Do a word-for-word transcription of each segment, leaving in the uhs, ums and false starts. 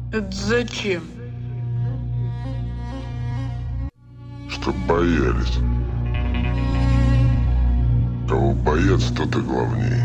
Это зачем? Чтоб боялись. Кого боятся, тот и главнее.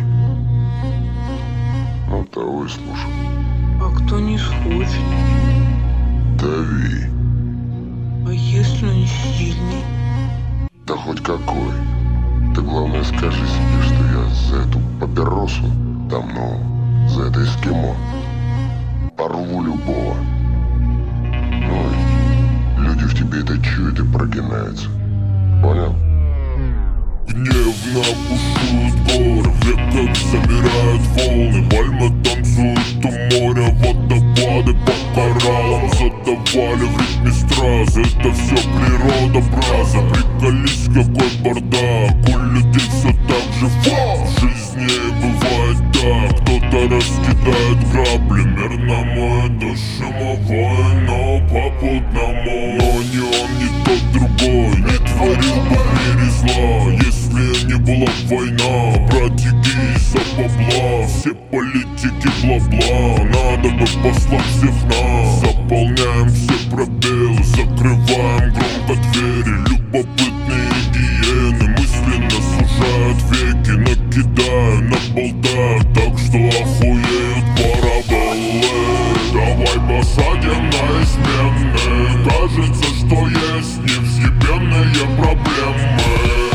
Ну, того и слушай. А кто не схочет? Дави. А если он сильный? Да хоть какой. Ты главное скажи себе, что я за эту папиросу там, ну, за это эскимо порву любого. Ну и люди в тебе это чуют и прогинаются. Понял? Гневно бушуют горы, в реках замирают волны. Пальмы танцуют у моря, водопады по кораллам задавали в ритме стразы. Это все природа, браза. Приколись, какой бардак. У людей все так же фа. В жизни бывает так. Кто-то раскидает грабли. Мирному это шумовой, но попутному. Но ни он, ни тот другой не творил бы в мире зла. Если не была война, братики из-за бабла. Все политики бла-бла. Надо бы послать всех нас. Заполняем все пробелы, закрываем громко двери. Любопытные гиены мысленно сужают веки. Накидаю, наболтаю, так что охуеют параболы. Давай посадим на измены. Кажется, что есть невъебенные проблемы.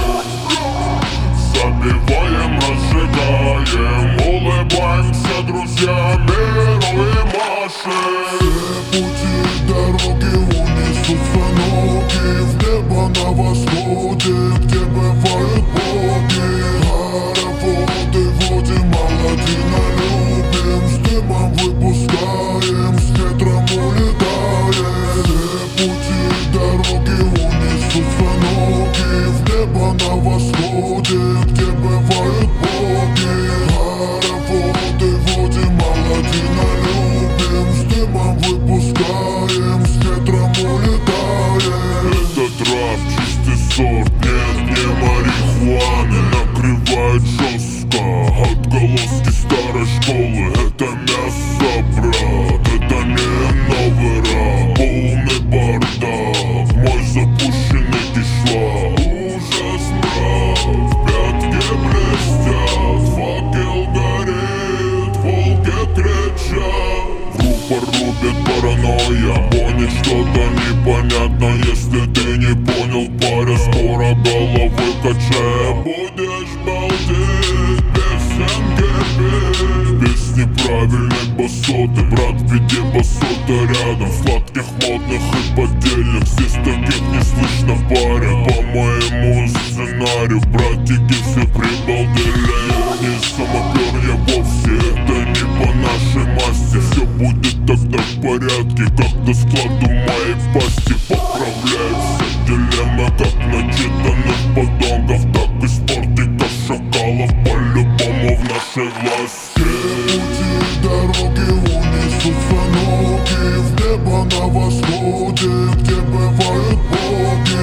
Забиваем, разжигаем, улыбаемся друзьям, миру и Маше. Все пути дороги унесутся ноги в небо на восходе, где бывают боги. Хороводы водим, Аладдина любим, с дымом выпускаем, с ветром улетаем. Все пути дороги унесутся ноги в небо на восходе, где бывают боги. Хороводы водим, Аладдина любим, с дымом выпускаем, с ветром улетаем. Этот рап чистый сорт, нет, не марихуаны. Накрывает жестко отголоски старой школы. Это мясо, брат, это не новый рап. Полный бардак, мой запущенный кишлак. Ужас, мрак, пятки блестят, факел горит, волки кричат. В рупор рубит паранойя, гонит что-то непонятно. Если ты не понял, паря, скоро головы качая будешь балдеть, песенки петь. Без неправильной басоты, брат, веди басоты рядом. Сладких, модных и поддельных, здесь таких не слышно, паря. По моему сценарию, братики все прибалдели. Не самопер я вовсе, это не по нашей массе. Все будет тогда в порядке, как до складу моей пасти. Поправляют все дилеммы, как начитанных подонков, так и спортиков, шакалов, по-любому в нашей власти. Пути дороги унесутся ноги в небо на восходе, где бывают боги.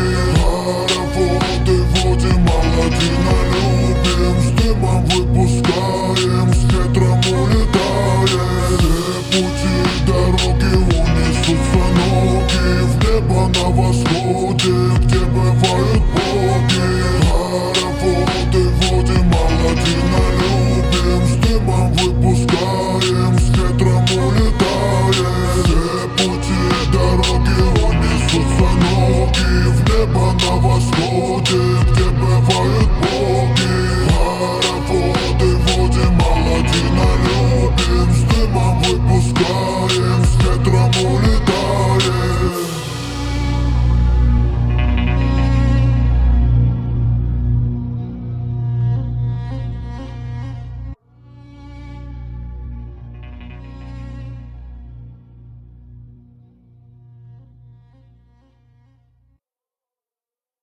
Хороводы водим, Аладдина любим, с дымом выпускаем, с ветром улетаем. Все пути дороги унесутся ноги в небо на восходе, где бывают боги. Хороводы водим, Аладдина любим, с дымом выпускаем, с ветром улетаем. Все пути дороги унесутся ноги в небо на восходе, где бывают боги. Хороводы водим, Аладдина любим, с дымом выпускаем, с ветром улетаем.